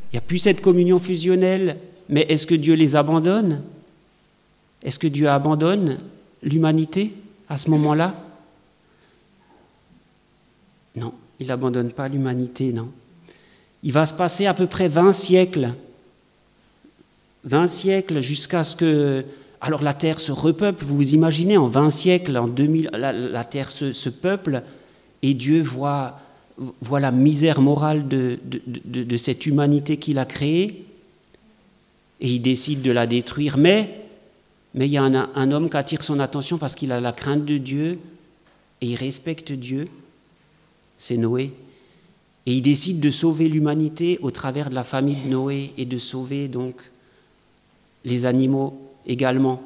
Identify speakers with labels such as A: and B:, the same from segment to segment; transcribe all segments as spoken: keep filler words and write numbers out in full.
A: Il n'y a plus cette communion fusionnelle, mais est-ce que Dieu les abandonne? Est-ce que Dieu abandonne l'humanité à ce moment-là? Non, il n'abandonne pas l'humanité, non. Il va se passer à peu près vingt siècles, vingt siècles jusqu'à ce que... Alors la terre se repeuple, vous vous imaginez, en vingt siècles, en deux mille, la, la terre se, se peuple, et Dieu voit, voit la misère morale de, de, de, de cette humanité qu'il a créée, et il décide de la détruire. Mais, mais il y a un, un homme qui attire son attention parce qu'il a la crainte de Dieu, et il respecte Dieu, c'est Noé. Et il décide de sauver l'humanité au travers de la famille de Noé, et de sauver donc les animaux également.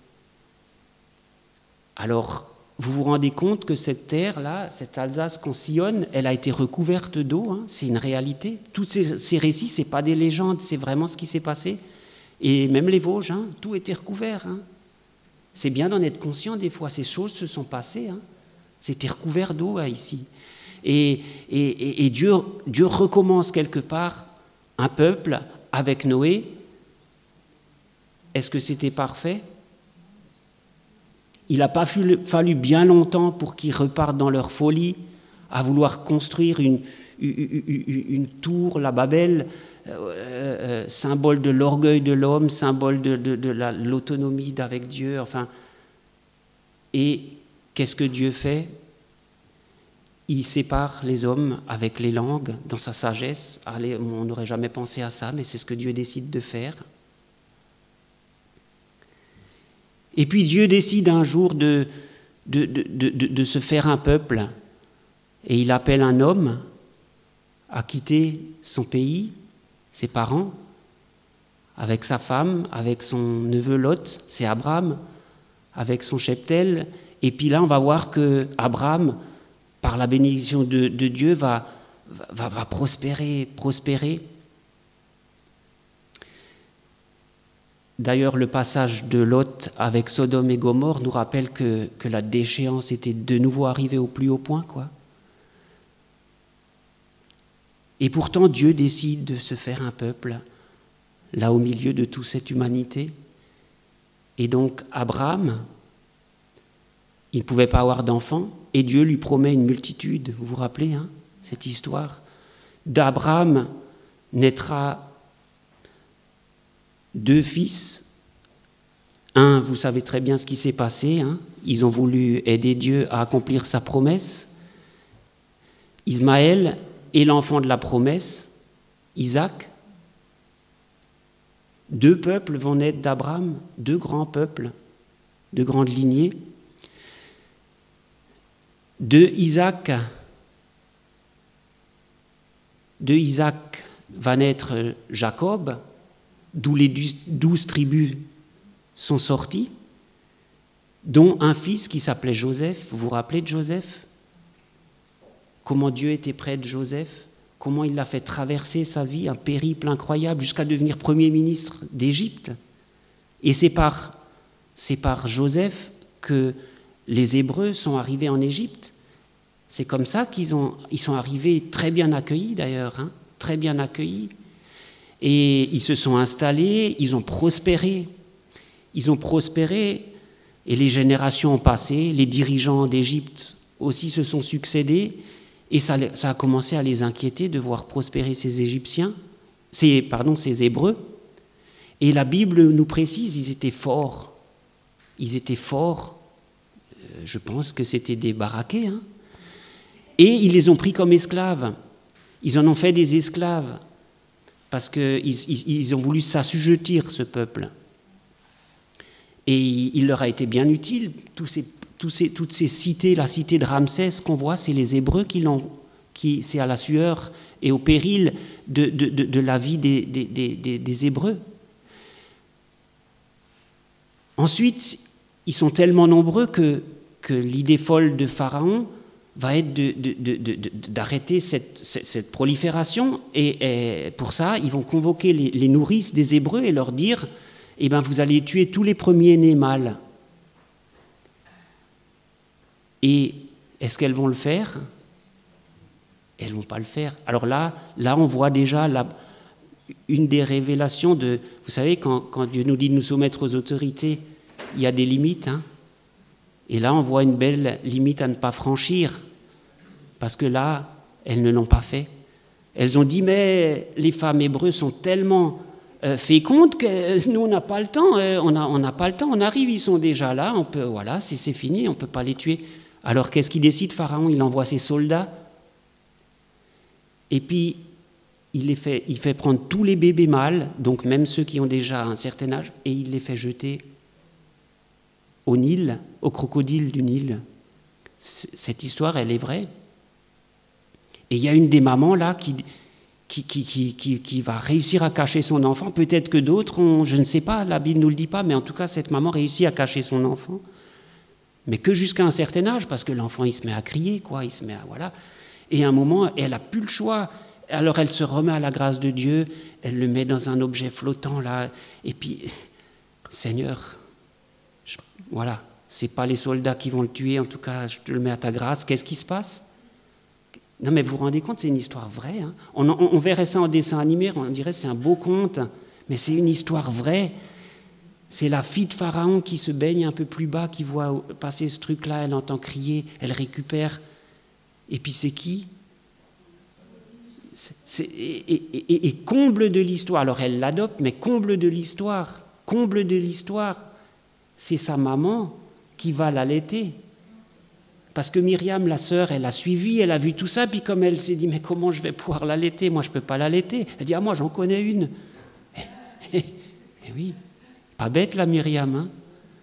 A: Alors, vous vous rendez compte que cette terre-là, cette Alsace qu'on sillonne, elle a été recouverte d'eau, hein, c'est une réalité. Tous ces, ces récits, ce n'est pas des légendes, c'est vraiment ce qui s'est passé. Et même les Vosges, hein, tout était recouvert. Hein. C'est bien d'en être conscient des fois, ces choses se sont passées. Hein. C'était recouvert d'eau hein, ici. Et, et, et, et Dieu, Dieu recommence quelque part un peuple avec Noé. Est-ce que c'était parfait? Il n'a pas fallu bien longtemps pour qu'ils repartent dans leur folie, à vouloir construire une, une, une, une tour, la Babel, euh, euh, symbole de l'orgueil de l'homme, symbole de, de, de la, l'autonomie d'avec Dieu. Enfin, et qu'est-ce que Dieu fait? Il sépare les hommes avec les langues, dans sa sagesse. Allez, on n'aurait jamais pensé à ça, mais c'est ce que Dieu décide de faire. Et puis Dieu décide un jour de, de, de, de, de se faire un peuple, et il appelle un homme à quitter son pays, ses parents, avec sa femme, avec son neveu Lot, c'est Abraham, avec son cheptel. Et puis là, on va voir que Abraham, par la bénédiction de, de Dieu, va, va, va prospérer, prospérer. D'ailleurs, le passage de Lot avec Sodome et Gomorrhe nous rappelle que, que la déchéance était de nouveau arrivée au plus haut point, quoi. Et pourtant, Dieu décide de se faire un peuple, là au milieu de toute cette humanité. Et donc, Abraham, il ne pouvait pas avoir d'enfants, et Dieu lui promet une multitude. Vous vous rappelez, hein, cette histoire? D'Abraham naîtra deux fils. Un, vous savez très bien ce qui s'est passé. Hein. Ils ont voulu aider Dieu à accomplir sa promesse. Ismaël est l'enfant de la promesse, Isaac. Deux peuples vont naître d'Abraham, deux grands peuples, de grandes lignées. De Isaac, de Isaac va naître Jacob, d'où les douze tribus sont sorties, dont un fils qui s'appelait Joseph. Vous vous rappelez de Joseph? Comment Dieu était près de Joseph? Comment il l'a fait traverser sa vie, un périple incroyable, jusqu'à devenir Premier ministre d'Égypte. Et c'est par, c'est par Joseph que les Hébreux sont arrivés en Égypte. C'est comme ça qu'ils ont, ils sont arrivés très bien accueillis d'ailleurs, hein, très bien accueillis. Et ils se sont installés, ils ont prospéré. Ils ont prospéré et les générations ont passé, les dirigeants d'Égypte aussi se sont succédés et ça, ça a commencé à les inquiéter de voir prospérer ces Égyptiens, ces, pardon, ces Hébreux. Et la Bible nous précise, ils étaient forts. Ils étaient forts. Je pense que c'était des baraqués. Hein. Et ils les ont pris comme esclaves. Ils en ont fait des esclaves parce qu'ils ils, ils ont voulu s'assujettir, ce peuple. Et il leur a été bien utile. Tous ces, tous ces, toutes ces cités, la cité de Ramsès qu'on voit, c'est les Hébreux qui l'ont. Qui, c'est à la sueur et au péril de, de, de, de la vie des, des, des, des Hébreux. Ensuite, ils sont tellement nombreux que, que l'idée folle de Pharaon va être de, de, de, de, de, d'arrêter cette, cette, cette prolifération. Et, et pour ça, ils vont convoquer les, les nourrices des Hébreux et leur dire « Eh bien, vous allez tuer tous les premiers-nés mâles. » Et est-ce qu'elles vont le faire? Elles ne vont pas le faire. Alors là, là, on voit déjà la, une des révélations de... Vous savez, quand, quand Dieu nous dit de nous soumettre aux autorités, il y a des limites. Hein, et là, on voit une belle limite à ne pas franchir. Parce que là, elles ne l'ont pas fait. Elles ont dit, mais les femmes hébreues sont tellement euh, fécondes que nous, on n'a pas le temps. Euh, on n'a on n'a pas le temps. On arrive, ils sont déjà là. On peut, voilà, c'est, c'est fini, on ne peut pas les tuer. Alors, qu'est-ce qu'il décide, Pharaon? Il envoie ses soldats. Et puis, il, les fait, il fait prendre tous les bébés mâles, donc même ceux qui ont déjà un certain âge, et il les fait jeter au Nil, au crocodile du Nil. Cette histoire, elle est vraie. Et il y a une des mamans là qui, qui, qui, qui, qui, qui va réussir à cacher son enfant. Peut-être que d'autres, ont, je ne sais pas, la Bible ne nous le dit pas, mais en tout cas, cette maman réussit à cacher son enfant. Mais que jusqu'à un certain âge, parce que l'enfant, il se met à crier, quoi, il se met à... Voilà. Et à un moment, elle n'a plus le choix. Alors elle se remet à la grâce de Dieu, elle le met dans un objet flottant là, et puis, Seigneur, je, voilà, c'est pas les soldats qui vont le tuer, en tout cas, je te le mets à ta grâce. Qu'est-ce qui se passe? Non mais vous vous rendez compte, c'est une histoire vraie. Hein, on, on, on verrait ça en dessin animé, on dirait c'est un beau conte, mais c'est une histoire vraie. C'est la fille de Pharaon qui se baigne un peu plus bas, qui voit passer ce truc-là, elle entend crier, elle récupère. Et puis c'est qui? c'est, c'est, et, et, et, et comble de l'histoire, alors elle l'adopte, mais comble de l'histoire, comble de l'histoire, c'est sa maman qui va l'allaiter. Parce que Myriam, la sœur, elle a suivi, elle a vu tout ça, puis comme elle s'est dit, mais comment je vais pouvoir l'allaiter? Moi, je ne peux pas l'allaiter. Elle dit, ah, moi, j'en connais une. Et, et, et oui, pas bête, la Myriam. Hein,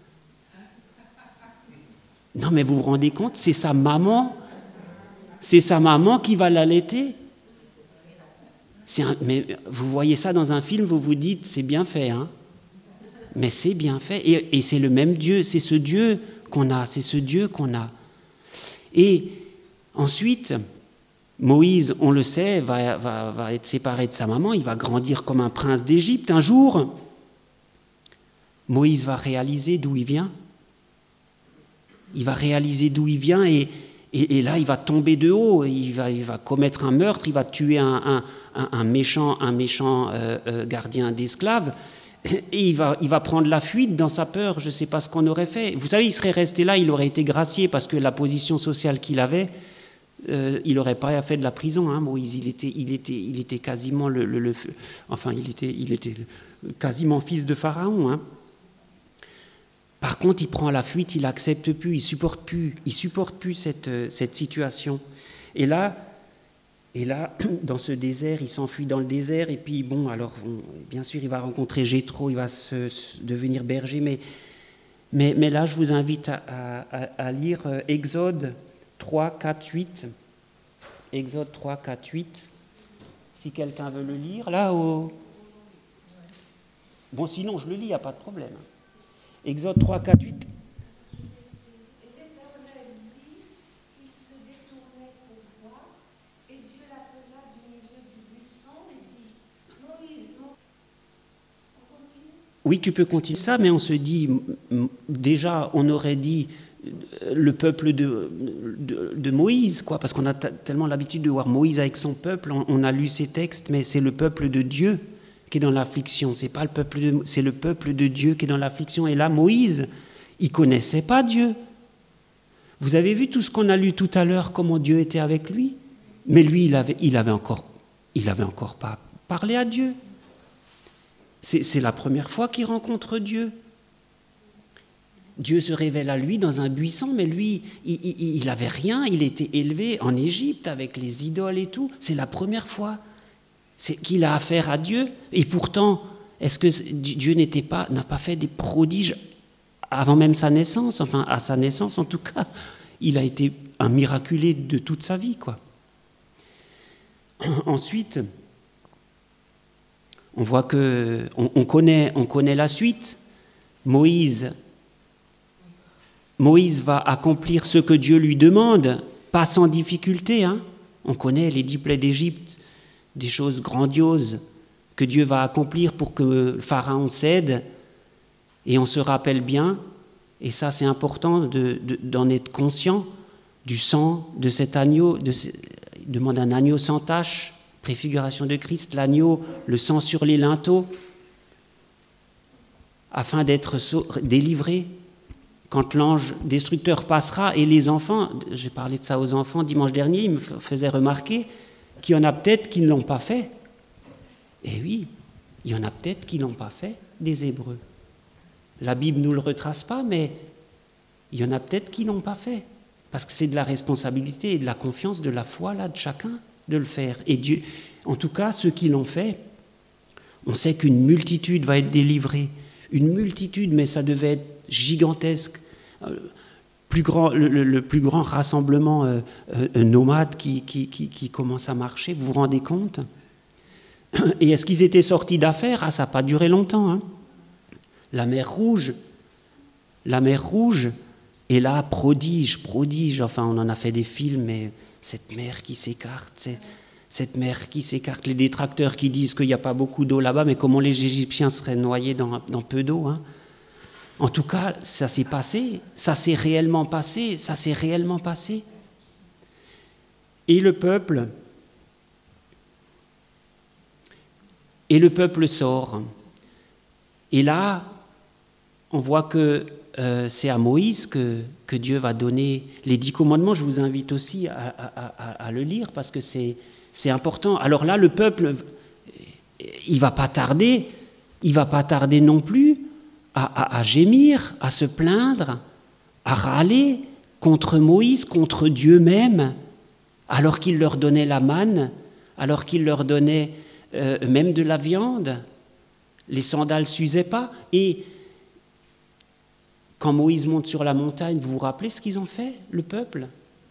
A: non, mais vous vous rendez compte, c'est sa maman, c'est sa maman qui va l'allaiter. C'est un, mais vous voyez ça dans un film, vous vous dites, c'est bien fait, hein. Mais c'est bien fait, et, et c'est le même Dieu, c'est ce Dieu qu'on a, c'est ce Dieu qu'on a. Et ensuite, Moïse, on le sait, va, va, va être séparé de sa maman, il va grandir comme un prince d'Égypte. Un jour, Moïse va réaliser d'où il vient. Il va réaliser d'où il vient et, et, et là, il va tomber de haut, il va, il va commettre un meurtre, il va tuer un, un, un, un méchant, un méchant euh, euh, gardien d'esclaves. Et il va, il va prendre la fuite dans sa peur, je ne sais pas ce qu'on aurait fait. Vous savez, il serait resté là, il aurait été gracié parce que la position sociale qu'il avait, euh, il n'aurait pas fait de la prison, hein, Moïse. Il était, il était, il était quasiment le, le, le, enfin, il était, il était quasiment fils de Pharaon. Hein. Par contre, il prend la fuite, il n'accepte plus, il supporte plus, il supporte plus cette, cette situation. Et là, Et là, dans ce désert, il s'enfuit dans le désert, et puis, bon, alors, on, bien sûr, il va rencontrer Jéthro, il va se, se devenir berger, mais, mais, mais là, je vous invite à, à, à lire Exode trois, quatre, huit. Exode trois, quatre, huit. Si quelqu'un veut le lire, là, au... Bon, sinon, je le lis, il n'y a pas de problème. Exode trois, quatre, huit. Oui, tu peux continuer ça, mais on se dit, déjà, on aurait dit le peuple de, de, de Moïse, quoi, parce qu'on a t- tellement l'habitude de voir Moïse avec son peuple, on, on a lu ces textes, mais c'est le peuple de Dieu qui est dans l'affliction, c'est pas le peuple de, c'est le peuple de Dieu qui est dans l'affliction. Et là, Moïse, il connaissait pas Dieu. Vous avez vu tout ce qu'on a lu tout à l'heure, comment Dieu était avec lui, mais lui, il avait, il avait encore, il avait encore pas parlé à Dieu. C'est, c'est la première fois qu'il rencontre Dieu. Dieu se révèle à lui dans un buisson, mais lui, il n'avait rien, il était élevé en Égypte avec les idoles et tout. C'est la première fois c'est qu'il a affaire à Dieu. Et pourtant, est-ce que Dieu n'était pas, n'a pas fait des prodiges avant même sa naissance? Enfin, à sa naissance, en tout cas, il a été un miraculé de toute sa vie, quoi. Ensuite, on voit que on, on connaît, on connaît la suite. Moïse, Moïse va accomplir ce que Dieu lui demande, pas sans difficulté. Hein. On connaît les dix plaies d'Égypte, des choses grandioses que Dieu va accomplir pour que le Pharaon cède. Et on se rappelle bien, et ça c'est important de, de, d'en être conscient, du sang de cet agneau, de, il demande un agneau sans tache préfiguration de Christ, l'agneau, le sang sur les linteaux, afin d'être délivré quand l'ange destructeur passera. Et les enfants, j'ai parlé de ça aux enfants dimanche dernier, ils me faisaient remarquer qu'il y en a peut-être qui ne l'ont pas fait. Et oui, il y en a peut-être qui ne l'ont pas fait, des Hébreux. La Bible ne nous le retrace pas, mais il y en a peut-être qui ne l'ont pas fait. Parce que c'est de la responsabilité et de la confiance, de la foi là, de chacun de le faire. Et Dieu, en tout cas, ceux qui l'ont fait, on sait qu'une multitude va être délivrée. Une multitude, mais ça devait être gigantesque. Euh, plus grand, le, le, le plus grand rassemblement euh, euh, nomade qui, qui, qui, qui commence à marcher, vous vous rendez compte? Et est-ce qu'ils étaient sortis d'affaires? Ah, ça n'a pas duré longtemps. Hein. La mer Rouge, la mer Rouge, et là, prodige, prodige, enfin on en a fait des films, mais cette mer qui s'écarte, c'est, cette mer qui s'écarte, les détracteurs qui disent qu'il n'y a pas beaucoup d'eau là-bas, mais comment les Égyptiens seraient noyés dans, dans peu d'eau, hein. En tout cas, ça s'est passé, ça s'est réellement passé, ça s'est réellement passé. Et le peuple, et le peuple sort. Et là, on voit que euh, c'est à Moïse que, que Dieu va donner les dix commandements. Je vous invite aussi à, à, à, à le lire parce que c'est, c'est important. Alors là, le peuple, il ne va pas tarder, il ne va pas tarder non plus à, à, à gémir, à se plaindre, à râler contre Moïse, contre Dieu même, alors qu'il leur donnait la manne, alors qu'il leur donnait euh, même de la viande. Les sandales ne s'usaient pas. Et quand Moïse monte sur la montagne, vous vous rappelez ce qu'ils ont fait, le peuple?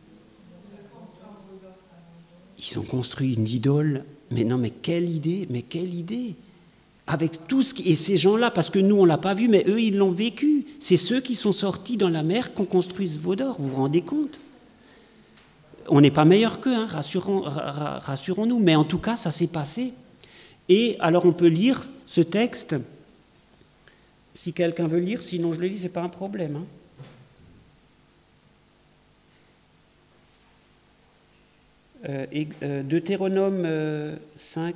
A: Ils ont construit une idole. Mais non, mais quelle idée, mais quelle idée! Avec tout ce qui... Et ces gens-là, parce que nous, on ne l'a pas vu, mais eux, ils l'ont vécu. C'est ceux qui sont sortis dans la mer qui ont construit ce veau d'or, vous vous rendez compte? On n'est pas meilleurs qu'eux, hein, rassurons, rassurons-nous, mais en tout cas, ça s'est passé. Et alors, on peut lire ce texte, si quelqu'un veut lire, sinon je le lis, ce n'est pas un problème. Hein. Euh, et, euh, Deutéronome euh, cinq,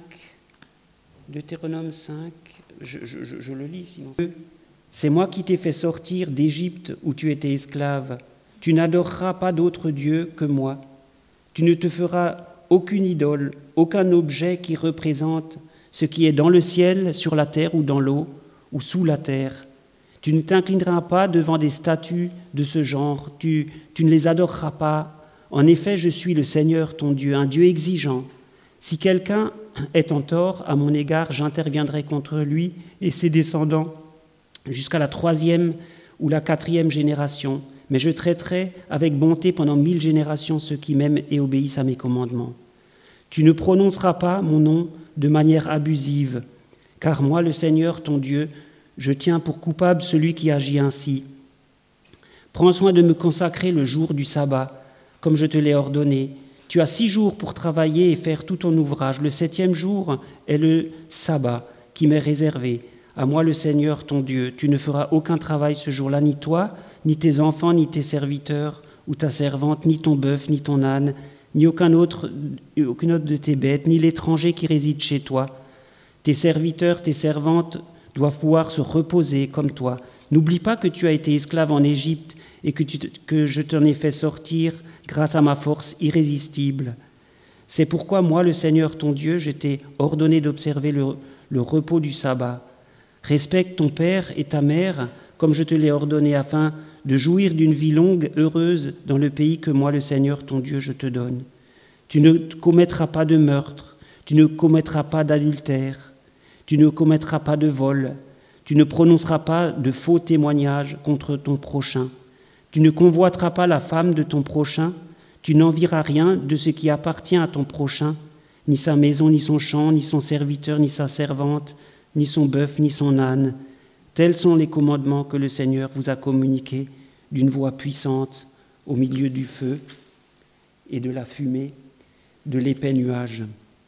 A: Deutéronome cinq, je, je, je, je le lis sinon. C'est moi qui t'ai fait sortir d'Égypte où tu étais esclave. Tu n'adoreras pas d'autre Dieu que moi. Tu ne te feras aucune idole, aucun objet qui représente ce qui est dans le ciel, sur la terre ou dans l'eau, ou sous la terre. Tu ne t'inclineras pas devant des statues de ce genre, tu, tu ne les adoreras pas. En effet, je suis le Seigneur, ton Dieu, un Dieu exigeant. Si quelqu'un est en tort à mon égard, j'interviendrai contre lui et ses descendants jusqu'à la troisième ou la quatrième génération. Mais je traiterai avec bonté pendant mille générations ceux qui m'aiment et obéissent à mes commandements. Tu ne prononceras pas mon nom de manière abusive, car moi, le Seigneur, ton Dieu, je tiens pour coupable celui qui agit ainsi. Prends soin de me consacrer le jour du sabbat, comme je te l'ai ordonné. Tu as six jours pour travailler et faire tout ton ouvrage. Le septième jour est le sabbat qui m'est réservé. À moi, le Seigneur, ton Dieu, tu ne feras aucun travail ce jour-là, ni toi, ni tes enfants, ni tes serviteurs, ou ta servante, ni ton bœuf, ni ton âne, ni aucun autre, aucune autre de tes bêtes, ni l'étranger qui réside chez toi. Tes serviteurs, tes servantes doivent pouvoir se reposer comme toi. N'oublie pas que tu as été esclave en Égypte et que, tu, que je t'en ai fait sortir grâce à ma force irrésistible. C'est pourquoi moi, le Seigneur ton Dieu, je t'ai ordonné d'observer le, le repos du sabbat. Respecte ton père et ta mère comme je te l'ai ordonné afin de jouir d'une vie longue, heureuse dans le pays que moi, le Seigneur ton Dieu, je te donne. Tu ne commettras pas de meurtre, tu ne commettras pas d'adultère, tu ne commettras pas de vol, tu ne prononceras pas de faux témoignages contre ton prochain, tu ne convoiteras pas la femme de ton prochain, tu n'envieras rien de ce qui appartient à ton prochain, ni sa maison, ni son champ, ni son serviteur, ni sa servante, ni son bœuf, ni son âne. Tels sont les commandements que le Seigneur vous a communiqués d'une voix puissante au milieu du feu et de la fumée, de l'épais nuage.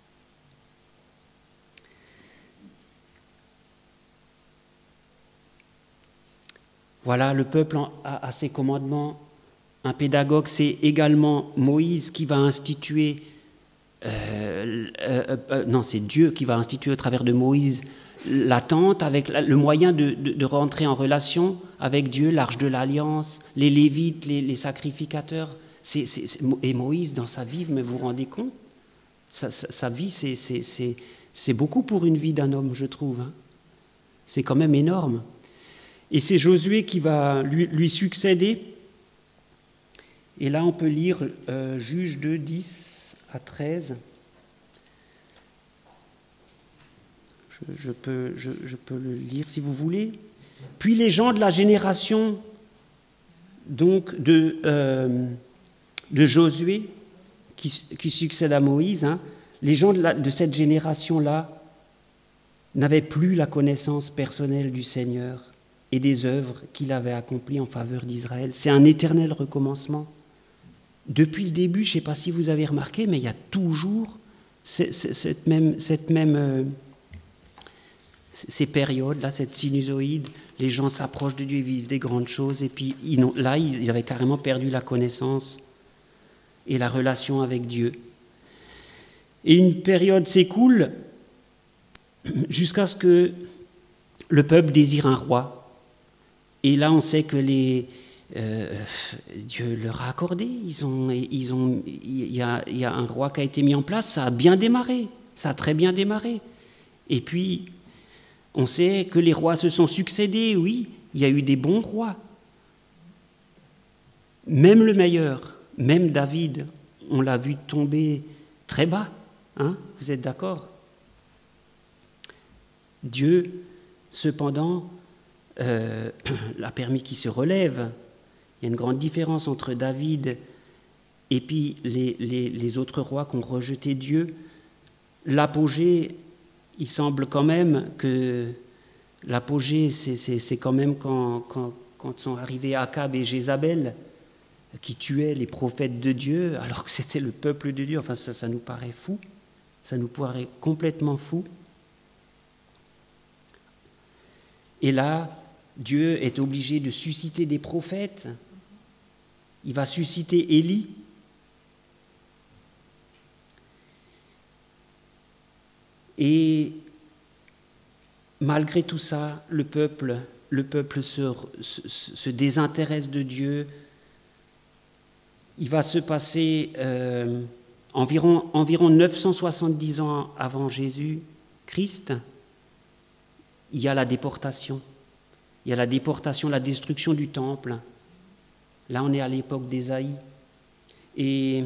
A: Voilà, le peuple a, a ses commandements. Un pédagogue, c'est également Moïse qui va instituer euh, euh, euh, euh, non, c'est Dieu qui va instituer au travers de Moïse la tente, avec la, le moyen de, de, de rentrer en relation avec Dieu, l'arche de l'alliance, les Lévites, les, les sacrificateurs. C'est, c'est, c'est, et Moïse, dans sa vie, mais vous vous rendez compte, sa, sa, sa vie, c'est, c'est, c'est, c'est beaucoup pour une vie d'un homme, je trouve. Hein. C'est quand même énorme. Et c'est Josué qui va lui, lui succéder. Et là, on peut lire euh, Juges deux, dix à treize. Je, je, peux, je, je peux le lire si vous voulez. Puis les gens de la génération donc de, euh, de Josué, qui, qui succède à Moïse, hein, les gens de, la, de cette génération-là n'avaient plus la connaissance personnelle du Seigneur et des œuvres qu'il avait accomplies en faveur d'Israël. C'est un éternel recommencement. Depuis le début, je ne sais pas si vous avez remarqué, mais il y a toujours cette, cette même, cette même euh, ces périodes-là, cette sinusoïde. Les gens s'approchent de Dieu, ils vivent des grandes choses, et puis ils n'ont, là, ils avaient carrément perdu la connaissance et la relation avec Dieu. Et une période s'écoule jusqu'à ce que le peuple désire un roi. Et là, on sait que les, euh, Dieu leur a accordé. Ils ont, ils ont, il y a, il y a un roi qui a été mis en place. Ça a bien démarré. Ça a très bien démarré. Et puis, on sait que les rois se sont succédés. Oui, il y a eu des bons rois. Même le meilleur, même David, on l'a vu tomber très bas. Hein, vous êtes d'accord ? Dieu, cependant, euh, a permis qu'il se relève. Il y a une grande différence entre David et puis les, les, les autres rois qui ont rejeté Dieu. L'apogée, il semble quand même que l'apogée, c'est, c'est, c'est quand même quand, quand, quand sont arrivés Akab et Jézabel, qui tuaient les prophètes de Dieu, alors que c'était le peuple de Dieu. Enfin, ça, ça nous paraît fou. Ça nous paraît complètement fou. Et là, Dieu est obligé de susciter des prophètes. Il va susciter Élie. Et malgré tout ça, le peuple, le peuple se, se, se désintéresse de Dieu. Il va se passer euh, environ, environ neuf cent soixante-dix ans avant Jésus-Christ. Il y a la déportation. Il y a la déportation, la destruction du temple. Là, on est à l'époque d'Ésaïe. Et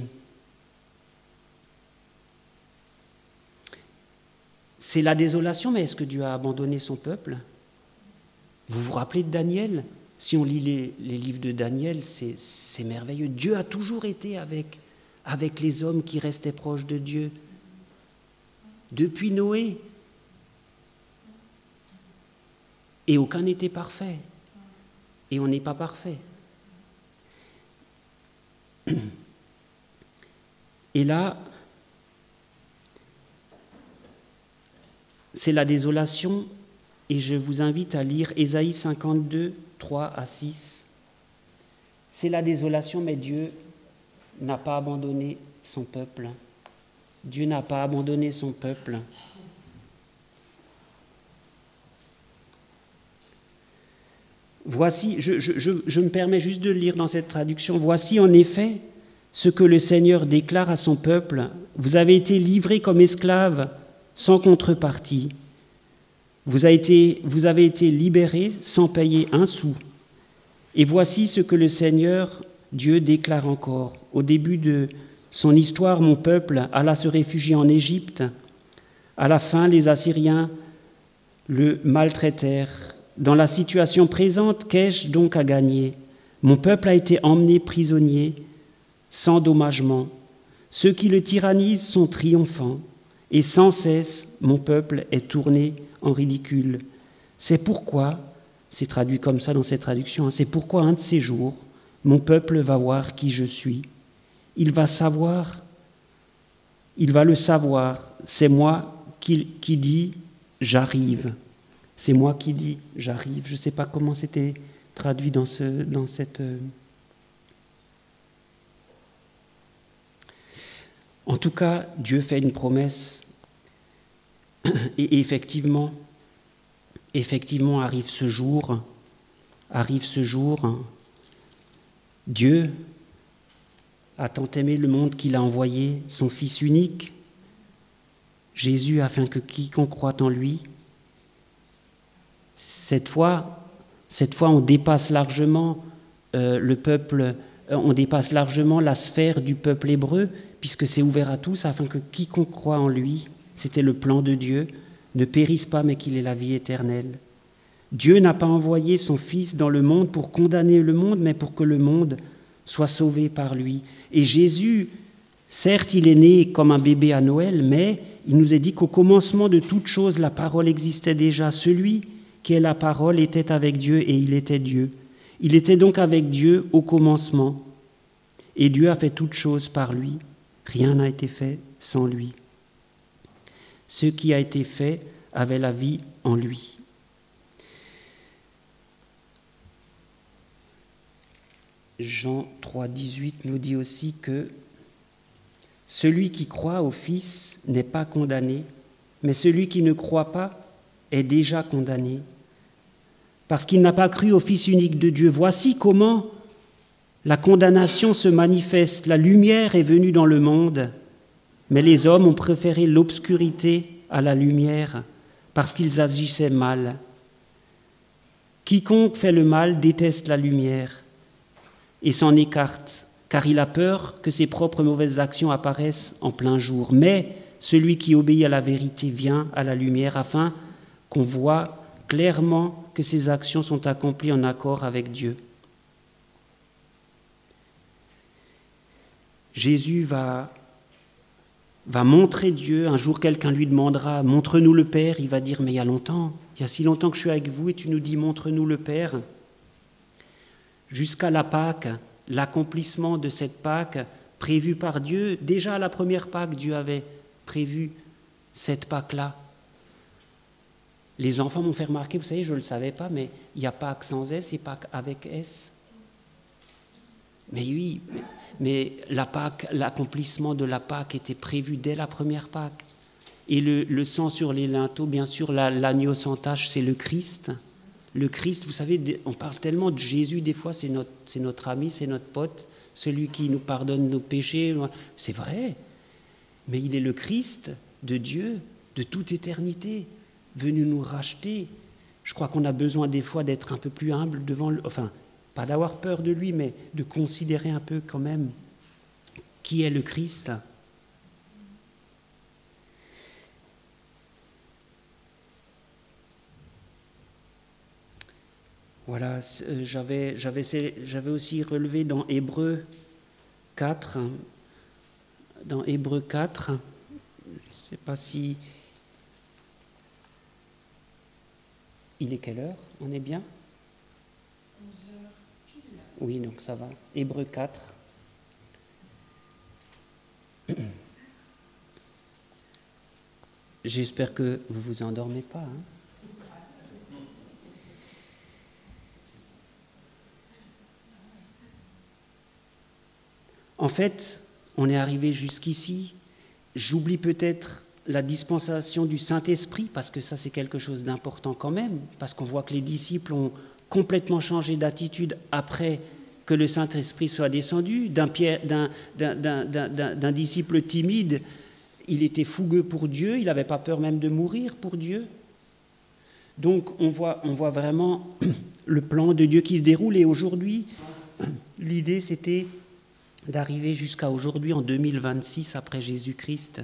A: c'est la désolation, mais est-ce que Dieu a abandonné son peuple ? Vous vous rappelez de Daniel ? Si on lit les, les livres de Daniel, c'est, c'est merveilleux. Dieu a toujours été avec, avec les hommes qui restaient proches de Dieu. Depuis Noé. Et aucun n'était parfait. Et on n'est pas parfait. Et là, c'est la désolation, et je vous invite à lire Ésaïe cinquante-deux, trois à six. C'est la désolation, mais Dieu n'a pas abandonné son peuple. Dieu n'a pas abandonné son peuple. Voici, je, je, je, je me permets juste de le lire dans cette traduction. Voici en effet ce que le Seigneur déclare à son peuple. Vous avez été livrés comme esclaves sans contrepartie. Vous avez été, vous avez été libérés sans payer un sou. Et voici ce que le Seigneur, Dieu, déclare encore. Au début de son histoire, mon peuple alla se réfugier en Égypte. À la fin, les Assyriens le maltraitèrent. Dans la situation présente, qu'ai-je donc à gagner ? Mon peuple a été emmené prisonnier, sans dommagement. Ceux qui le tyrannisent sont triomphants, et sans cesse, mon peuple est tourné en ridicule. C'est pourquoi, c'est traduit comme ça dans cette traduction, hein, c'est pourquoi un de ces jours, mon peuple va voir qui je suis. Il va savoir, il va le savoir, c'est moi qui, qui dis « j'arrive ». C'est moi qui dis « j'arrive ». Je ne sais pas comment c'était traduit dans, ce, dans cette... En tout cas, Dieu fait une promesse et effectivement, effectivement arrive ce jour, arrive ce jour, Dieu a tant aimé le monde qu'il a envoyé son Fils unique, Jésus, afin que quiconque croit en lui, cette fois, cette fois on dépasse largement euh, le peuple, euh, on dépasse largement la sphère du peuple hébreu, puisque c'est ouvert à tous, afin que quiconque croit en lui, c'était le plan de Dieu, ne périsse pas, mais qu'il ait la vie éternelle. Dieu n'a pas envoyé son Fils dans le monde pour condamner le monde, mais pour que le monde soit sauvé par lui. Et Jésus, certes, il est né comme un bébé à Noël, mais il nous est dit qu'au commencement de toute chose, la parole existait déjà. Celui qui est la parole était avec Dieu et il était Dieu. Il était donc avec Dieu au commencement. Et Dieu a fait toutes choses par lui. Rien n'a été fait sans lui. Ce qui a été fait avait la vie en lui. Jean trois, dix-huit nous dit aussi que celui qui croit au Fils n'est pas condamné, mais celui qui ne croit pas est déjà condamné, parce qu'il n'a pas cru au Fils unique de Dieu. Voici comment la condamnation se manifeste. La lumière est venue dans le monde, mais les hommes ont préféré l'obscurité à la lumière, parce qu'ils agissaient mal. Quiconque fait le mal déteste la lumière et s'en écarte, car il a peur que ses propres mauvaises actions apparaissent en plein jour. Mais celui qui obéit à la vérité vient à la lumière, afin qu'on voit clairement que ses actions sont accomplies en accord avec Dieu. Jésus va, va montrer Dieu. Un jour, quelqu'un lui demandera « Montre-nous le Père ». Il va dire « Mais il y a longtemps, il y a si longtemps que je suis avec vous et tu nous dis « Montre-nous le Père ». Jusqu'à la Pâque, l'accomplissement de cette Pâque prévue par Dieu, déjà à la première Pâque, Dieu avait prévu cette Pâque-là. Les enfants m'ont fait remarquer, vous savez, je ne le savais pas, mais il y a Pâques sans S et Pâques avec S. Mais oui, mais la Pâque, l'accomplissement de la Pâque était prévu dès la première Pâque. Et le, le sang sur les linteaux, bien sûr, la, l'agneau sans tache, c'est le Christ. Le Christ, vous savez, on parle tellement de Jésus, des fois, c'est notre, c'est notre ami, c'est notre pote, celui qui nous pardonne nos péchés. C'est vrai, mais il est le Christ de Dieu, de toute éternité, venu nous racheter. Je crois qu'on a besoin des fois d'être un peu plus humble devant le... Enfin, pas d'avoir peur de lui, mais de considérer un peu quand même qui est le Christ. Voilà, j'avais, j'avais, j'avais aussi relevé dans Hébreux quatre, dans Hébreux quatre, je ne sais pas si... Il est quelle heure? On est bien? onze heures pile. Oui, donc ça va. Hébreux quatre. J'espère que vous ne vous endormez pas, hein? En fait, on est arrivé jusqu'ici. J'oublie peut-être la dispensation du Saint-Esprit, parce que ça, c'est quelque chose d'important quand même, parce qu'on voit que les disciples ont complètement changé d'attitude après que le Saint-Esprit soit descendu. D'un, d'un, d'un, d'un, d'un, d'un disciple timide, il était fougueux pour Dieu, il n'avait pas peur même de mourir pour Dieu. Donc, on voit, on voit vraiment le plan de Dieu qui se déroule. Et aujourd'hui, l'idée, c'était d'arriver jusqu'à aujourd'hui, en deux mille vingt-six, après Jésus-Christ.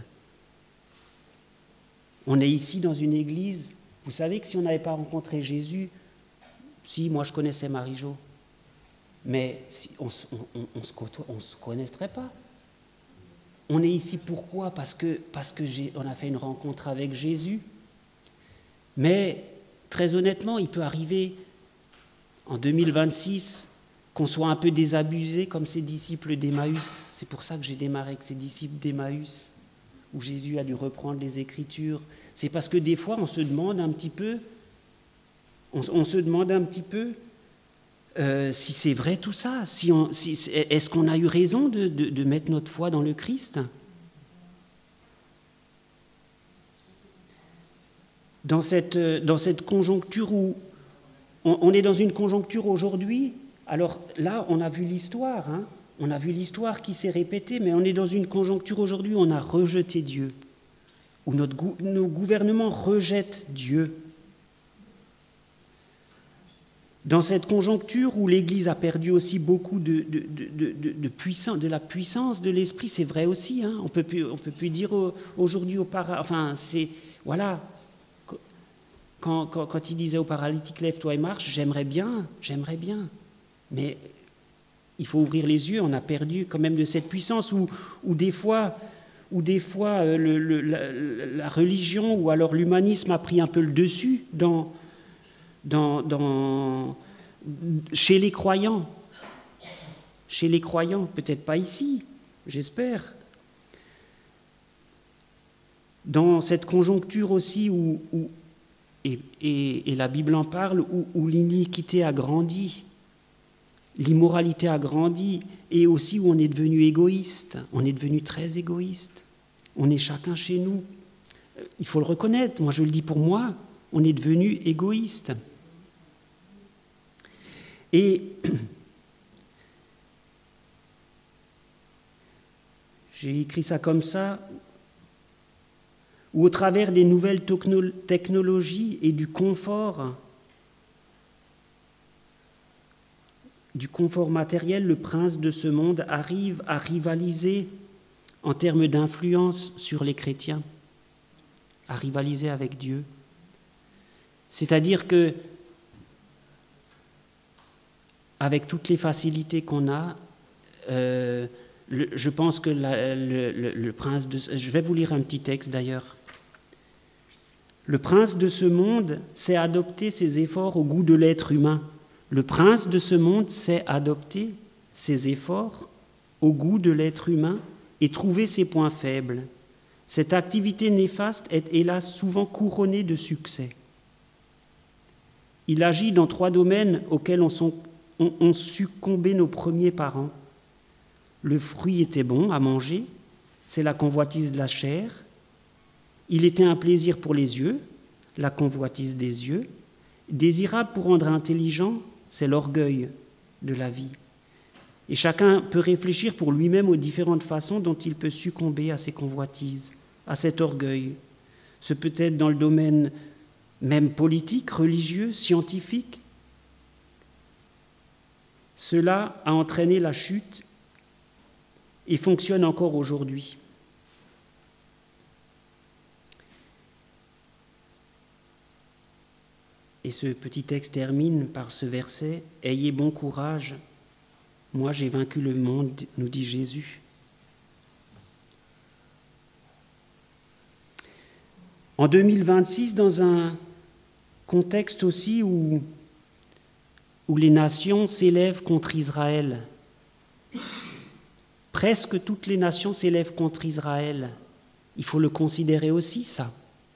A: On est ici dans une église. Vous savez que si on n'avait pas rencontré Jésus, si, moi je connaissais Marie-Jo, mais si, on ne on, on se, on se connaîtrait pas. On est ici pourquoi? Parce que, parce que j'ai, on a fait une rencontre avec Jésus. Mais très honnêtement, il peut arriver en deux mille vingt-six qu'on soit un peu désabusé comme ces disciples d'Emmaüs. C'est pour ça que j'ai démarré avec ces disciples d'Emmaüs, où Jésus a dû reprendre les Écritures. C'est parce que des fois, on se demande un petit peu, on, on se demande un petit peu euh, si c'est vrai tout ça. Si on, si, est-ce qu'on a eu raison de, de, de mettre notre foi dans le Christ? dans cette, dans cette conjoncture où on, on est dans une conjoncture aujourd'hui, alors là, on a vu l'histoire, hein, on a vu l'histoire qui s'est répétée, mais on est dans une conjoncture aujourd'hui où on a rejeté Dieu, où notre, nos gouvernements rejettent Dieu. Dans cette conjoncture où l'Église a perdu aussi beaucoup de, de, de, de, de, puissance, de la puissance de l'Esprit, c'est vrai aussi, hein, on ne peut plus dire aujourd'hui aux para... Enfin, c'est... Voilà, quand, quand, quand il disait aux paralytiques, lève-toi et marche, j'aimerais bien, j'aimerais bien. Mais il faut ouvrir les yeux, on a perdu quand même de cette puissance où, où des fois, où des fois le, le, la, la religion ou alors l'humanisme a pris un peu le dessus dans... Dans, dans, chez les croyants, chez les croyants, peut-être pas ici, j'espère. Dans cette conjoncture aussi où, où et, et, et la Bible en parle, où, où l'iniquité a grandi, l'immoralité a grandi, et aussi où on est devenu égoïste, on est devenu très égoïste, on est chacun chez nous. Il faut le reconnaître, moi je le dis pour moi, on est devenu égoïste. Et j'ai écrit ça comme ça, où au travers des nouvelles technologies et du confort, du confort matériel, le prince de ce monde arrive à rivaliser en termes d'influence sur les chrétiens, à rivaliser avec Dieu. C'est-à-dire que avec toutes les facilités qu'on a, euh, le, je pense que la, le, le, le prince de... Je vais vous lire un petit texte d'ailleurs. Le prince de ce monde sait adopter ses efforts au goût de l'être humain. Le prince de ce monde sait adopter ses efforts au goût de l'être humain et trouver ses points faibles. Cette activité néfaste est hélas souvent couronnée de succès. Il agit dans trois domaines auxquels on sont ont, ont succombé nos premiers parents. Le fruit était bon à manger, c'est la convoitise de la chair. Il était un plaisir pour les yeux, la convoitise des yeux. Désirable pour rendre intelligent, c'est l'orgueil de la vie. Et chacun peut réfléchir pour lui-même aux différentes façons dont il peut succomber à ces convoitises, à cet orgueil. Ce peut être dans le domaine même politique, religieux, scientifique. Cela a entraîné la chute et fonctionne encore aujourd'hui. Et ce petit texte termine par ce verset « Ayez bon courage, moi j'ai vaincu le monde », nous dit Jésus. En deux mille vingt-six, dans un contexte aussi où, où les nations s'élèvent contre Israël, presque toutes les nations s'élèvent contre Israël, il faut le considérer aussi, ça.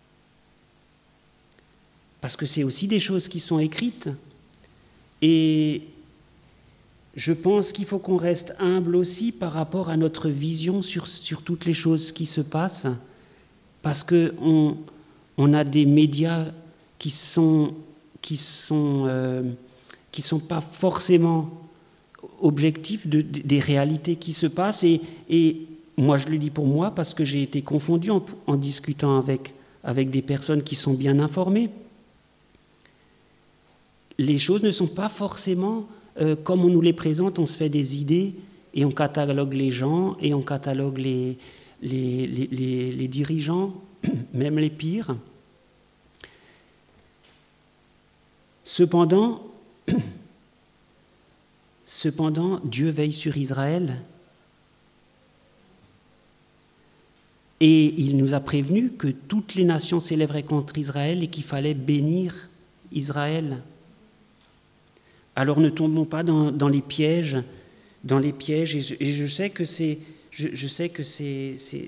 A: Parce que c'est aussi des choses qui sont écrites. Et je pense qu'il faut qu'on reste humble aussi par rapport à notre vision sur, sur toutes les choses qui se passent, parce qu'on on a des médias qui sont, qui sont, euh, qui sont pas forcément objectifs de, de, des réalités qui se passent. Et, et moi, je le dis pour moi, parce que j'ai été confondu en, en discutant avec, avec des personnes qui sont bien informées. Les choses ne sont pas forcément euh, comme on nous les présente, on se fait des idées et on catalogue les gens et on catalogue les, les, les, les, les dirigeants, même les pires. Cependant, cependant, Dieu veille sur Israël et il nous a prévenu que toutes les nations s'élèveraient contre Israël et qu'il fallait bénir Israël. Alors ne tombons pas dans, dans les pièges, dans les pièges. Et je, et je sais que c'est, je, je sais que c'est, c'est,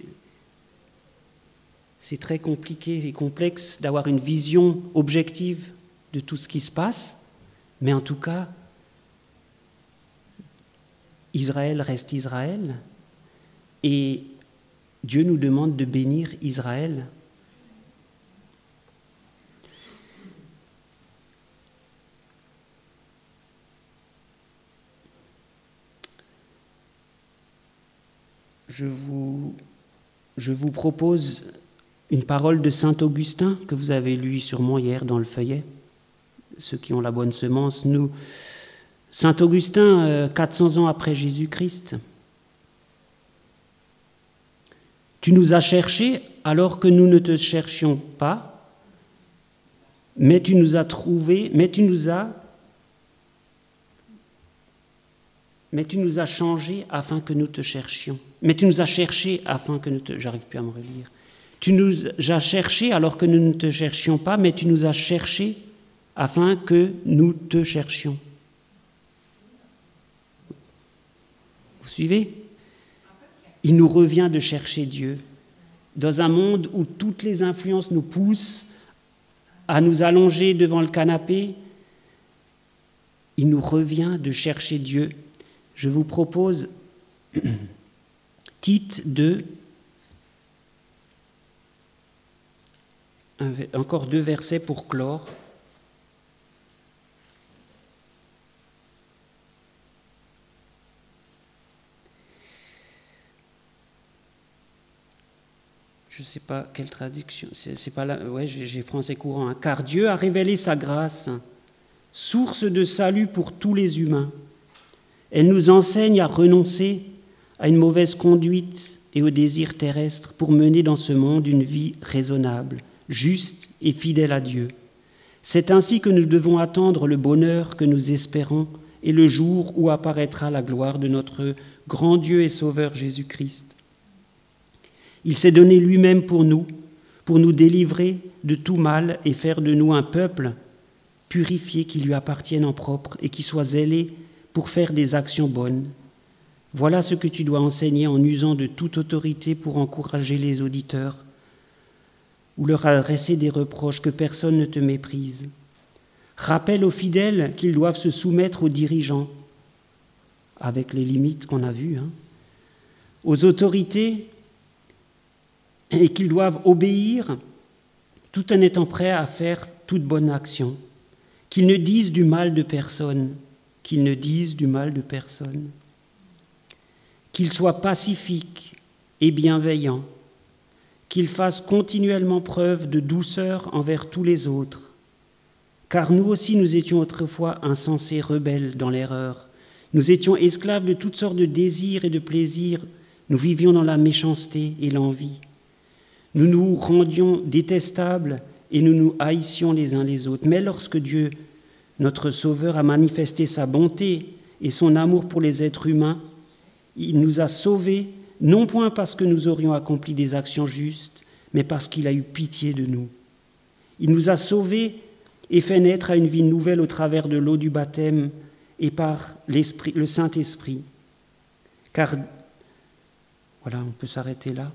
A: c'est très compliqué et complexe d'avoir une vision objective de tout ce qui se passe, mais en tout cas, Israël reste Israël, et Dieu nous demande de bénir Israël. je vous, je vous propose une parole de saint Augustin que vous avez lue sûrement hier dans le feuillet. Ceux qui ont la bonne semence, nous, saint Augustin, euh, quatre cents ans après Jésus-Christ. Tu nous as cherchés alors que nous ne te cherchions pas, mais tu nous as trouvés, mais tu nous as, mais tu nous as changés afin que nous te cherchions. Mais tu nous as cherchés afin que nous te... J'arrive plus à me relire. Tu nous as cherchés alors que nous ne te cherchions pas, mais tu nous as cherchés afin que nous te cherchions. Vous suivez ? Il nous revient de chercher Dieu. Dans un monde où toutes les influences nous poussent à nous allonger devant le canapé, il nous revient de chercher Dieu. Je vous propose Tite deux, encore deux versets pour clore. Je ne sais pas quelle traduction, c'est, c'est pas là, ouais, j'ai, j'ai français courant. Hein. Car Dieu a révélé sa grâce, source de salut pour tous les humains. Elle nous enseigne à renoncer à une mauvaise conduite et aux désirs terrestres pour mener dans ce monde une vie raisonnable, juste et fidèle à Dieu. C'est ainsi que nous devons attendre le bonheur que nous espérons et le jour où apparaîtra la gloire de notre grand Dieu et Sauveur Jésus-Christ. Il s'est donné lui-même pour nous, pour nous délivrer de tout mal et faire de nous un peuple purifié qui lui appartienne en propre et qui soit zélé pour faire des actions bonnes. Voilà ce que tu dois enseigner en usant de toute autorité pour encourager les auditeurs ou leur adresser des reproches, que personne ne te méprise. Rappelle aux fidèles qu'ils doivent se soumettre aux dirigeants, avec les limites qu'on a vues, hein, aux autorités, et qu'ils doivent obéir tout en étant prêts à faire toute bonne action, qu'ils ne disent du mal de personne, qu'ils ne disent du mal de personne, qu'ils soient pacifiques et bienveillants, qu'ils fassent continuellement preuve de douceur envers tous les autres, car nous aussi nous étions autrefois insensés, rebelles dans l'erreur, nous étions esclaves de toutes sortes de désirs et de plaisirs, nous vivions dans la méchanceté et l'envie. Nous nous rendions détestables et nous nous haïssions les uns les autres. Mais lorsque Dieu, notre Sauveur, a manifesté sa bonté et son amour pour les êtres humains, il nous a sauvés, non point parce que nous aurions accompli des actions justes, mais parce qu'il a eu pitié de nous. Il nous a sauvés et fait naître à une vie nouvelle au travers de l'eau du baptême et par l'Esprit, le Saint-Esprit. Car, voilà, on peut s'arrêter là.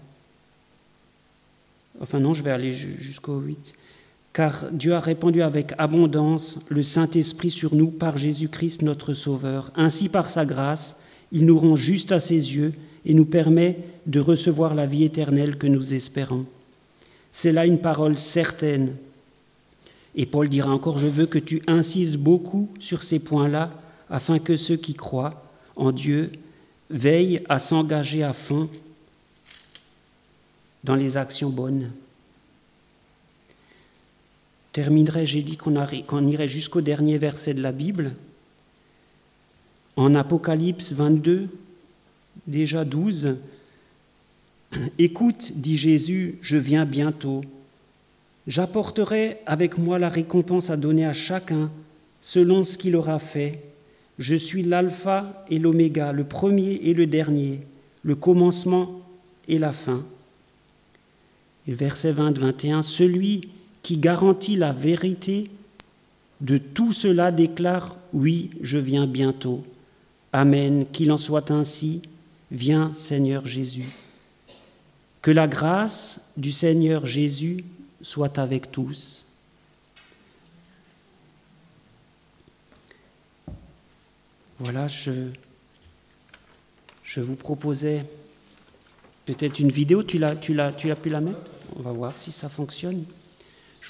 A: Enfin non, je vais aller jusqu'au huit. Car Dieu a répandu avec abondance le Saint-Esprit sur nous par Jésus-Christ notre Sauveur. Ainsi, par sa grâce, il nous rend justes à ses yeux et nous permet de recevoir la vie éternelle que nous espérons. C'est là une parole certaine. Et Paul dira encore, je veux que tu insistes beaucoup sur ces points-là, afin que ceux qui croient en Dieu veillent à s'engager à fond dans les actions bonnes. Terminerai, j'ai dit qu'on, arri- qu'on irait jusqu'au dernier verset de la Bible. En Apocalypse vingt-deux, déjà douze, « Écoute, dit Jésus, je viens bientôt. J'apporterai avec moi la récompense à donner à chacun selon ce qu'il aura fait. Je suis l'alpha et l'oméga, le premier et le dernier, le commencement et la fin. » Et verset vingt vingt et un, « Celui qui garantit la vérité de tout cela déclare, oui, je viens bientôt. Amen, qu'il en soit ainsi. Viens, Seigneur Jésus. » Que la grâce du Seigneur Jésus soit avec tous. Voilà, je, je vous proposais peut-être une vidéo, tu l'as, tu l'as, tu as pu la mettre ? On va voir si ça fonctionne.